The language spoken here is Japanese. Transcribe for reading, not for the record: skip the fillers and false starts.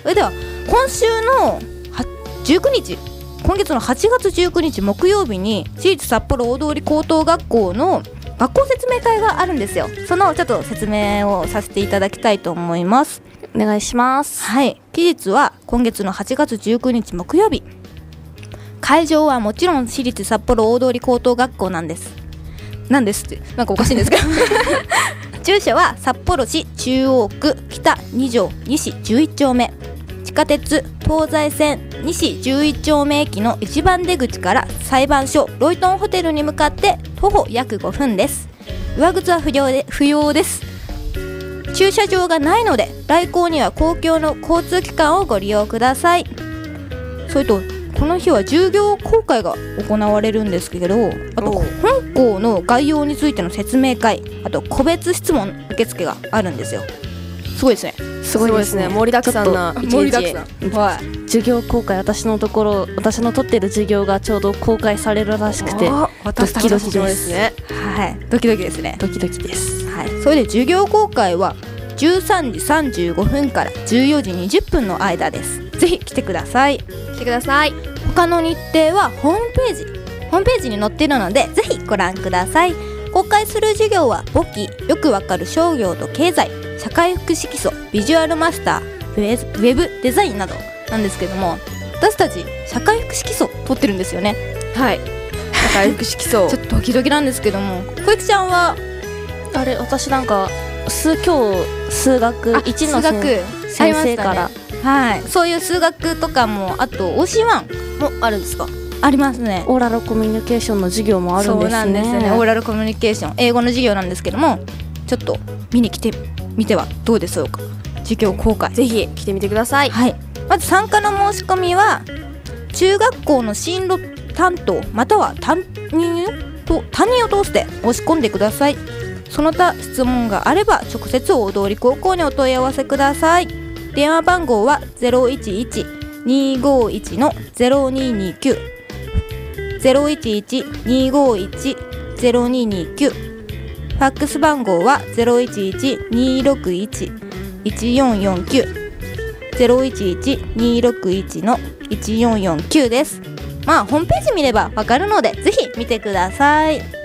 それでは今週の19日、今月の8月19日木曜日に私立札幌大通高等学校の学校説明会があるんですよ。そのちょっと説明をさせていただきたいと思います。 お願いします。 はい、期日は今月の8月19日木曜日。会場はもちろん私立札幌大通高等学校なんですってなんかおかしいんですけど住所は札幌市中央区北2条西11丁目、地下鉄東西線西11丁目駅の一番出口から裁判所ロイトンホテルに向かって徒歩約5分です。上靴は不要です。駐車場がないので来校には公共の交通機関をご利用ください。それとこの日は授業公開が行われるんですけど、あと本校の概要についての説明会、あと個別質問受付があるんですよ。すごいですね。 すごいですね。盛りだくさんな盛りだくさん、はい、 授業公開、私の取ってる授業がちょうど公開されるらしくて私たちの授業ですね。はい、ドキドキですね。 ドキドキです。 はい、それで授業公開は13時35分から14時20分の間です。ぜひ来てください。他の日程はホームページに載っているのでぜひご覧ください。公開する授業は簿記、よくわかる商業と経済、社会福祉基礎、ビジュアルマスター、ウェブデザインなどなんですけども、私たち社会福祉基礎取ってるんですよね。 はい、社会福祉基礎ちょっとドキドキなんですけども、小雪ちゃんは私なんか今日数学1の先生から、 はい、そういう数学とかも、あと OC1 もあるんですか？ ありますね。 オーラルコミュニケーションの授業もあるんですね。 そうなんですね。オーラルコミュニケーション、英語の授業なんですけども、ちょっと見に来てみてはどうでしょうか。授業公開ぜひ来てみてください。 はい、まず参加の申し込みは中学校の進路担当または担任を通して申し込んでください。その他質問があれば直接大通高校にお問い合わせください。電話番号は 011-251-0229 011-251-0229、ファックス番号は 011-261-1449 011-261-1449 です。まあホームページ見ればわかるのでぜひ見てください。